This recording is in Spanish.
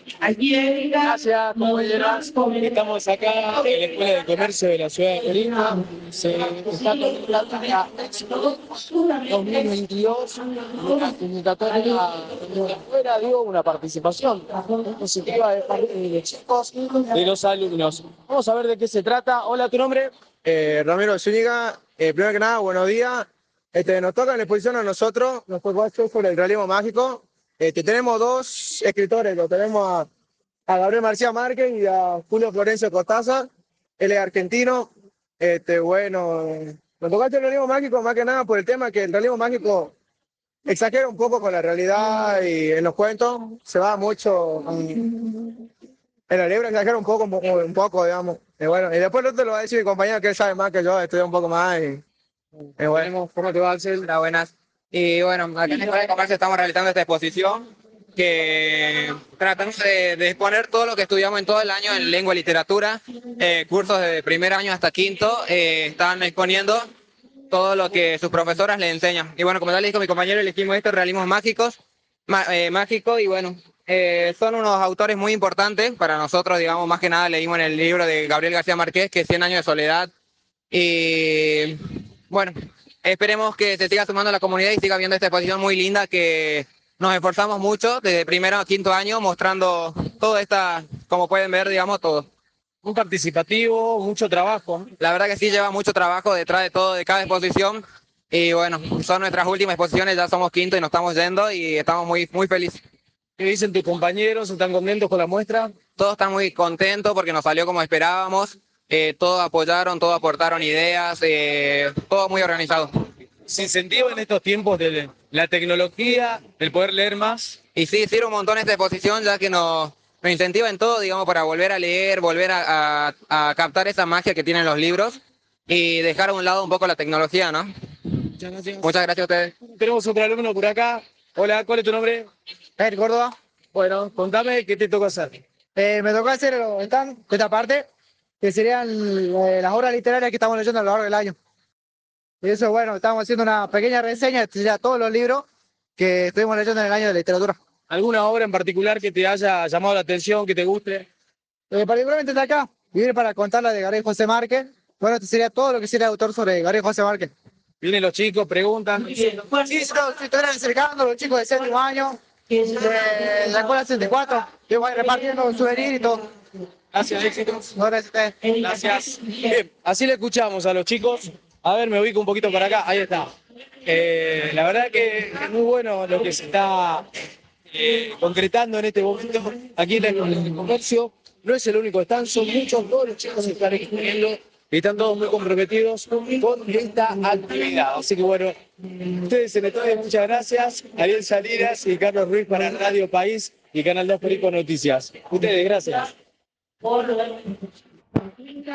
Gracias, compañeras. Estamos acá en la Escuela de Comercio de la Ciudad de Colima. Se está conmemorando la Expo 2022, una convocatoria de afuera, digo, una participación positiva de parte de los chicos, de los alumnos. Vamos a ver de qué se trata. Hola, ¿tu nombre? Ramiro Zúñiga, primero que nada, buenos días. Nos toca en la exposición a nosotros, nos tocó hacer sobre el realismo mágico. Tenemos dos escritores, lo tenemos a Gabriel García Márquez y a Julio Florencio Cortázar. Él es argentino. Bueno, nos tocó hacer el realismo mágico más que nada por el tema que el realismo mágico exagera un poco con la realidad y en los cuentos se va mucho. En el libro exagera un poco, digamos. Bueno, y después lo te lo va a decir mi compañero que él sabe más que yo, estudia un poco más bueno. ¿Cómo te va, Axel? Hola, buenas. Y bueno, acá en la Escuela de Comercio estamos realizando esta exposición que tratamos de exponer todo lo que estudiamos en todo el año en lengua y literatura. Cursos de primer año hasta quinto están exponiendo todo lo que sus profesoras le enseñan. Y bueno, como ya le dijo mi compañero, elegimos estos realismos mágicos, mágicos y bueno, son unos autores muy importantes para nosotros, digamos, más que nada leímos en el libro de Gabriel García Márquez, que es Cien años de soledad. Y bueno, esperemos que se siga sumando a la comunidad y siga viendo esta exposición muy linda que nos esforzamos mucho desde primero a quinto año mostrando toda esta, como pueden ver, digamos, todo. Muy participativo, mucho trabajo. La verdad que sí lleva mucho trabajo detrás de todo, de cada exposición. Y bueno, son nuestras últimas exposiciones, ya somos quinto y nos estamos yendo y estamos muy, muy felices. ¿Qué dicen tus compañeros? ¿Están contentos con la muestra? Todos están muy contentos porque nos salió como esperábamos. Todos apoyaron, todos aportaron ideas, todo muy organizado. ¿Se incentiva en estos tiempos de la tecnología, el poder leer más? Y sí, sirve un montón esta exposición ya que nos incentiva en todo, digamos, para volver a leer, volver a captar esa magia que tienen los libros y dejar a un lado un poco la tecnología, ¿no? Muchas gracias. Muchas gracias a ustedes. Tenemos otro alumno por acá. Hola, ¿cuál es tu nombre? Córdoba. Bueno, contame qué te toca hacer. Me tocó hacer de esta parte, que serían las obras literarias que estamos leyendo a lo largo del año. Y eso, bueno, estamos haciendo una pequeña reseña de sería todos los libros que estuvimos leyendo en el año de literatura. ¿Alguna obra en particular que te haya llamado la atención, que te guste? Particularmente de acá, vine para contar la de Gabriel José Márquez. Bueno, esto sería todo lo que sería el autor sobre Gabriel José Márquez. Vienen los chicos, preguntan. Sí, se estuvieran acercando los chicos de séptimo año, de la escuela 64, que van repartiendo un souvenir y todo. Gracias, éxitos. No, gracias a ustedes. Gracias. Bien, así le escuchamos a los chicos. A ver, me ubico un poquito para acá. Ahí está. La verdad que es muy bueno lo que se está concretando en este momento aquí en el comercio. No es el único stand, son muchos, todos los chicos están exponiendo y están todos muy comprometidos con esta actividad. Así que bueno, ustedes en el estadio, muchas gracias. Ariel Salinas y Carlos Ruiz para Radio País y Canal 2 Perico Noticias. Ustedes, gracias.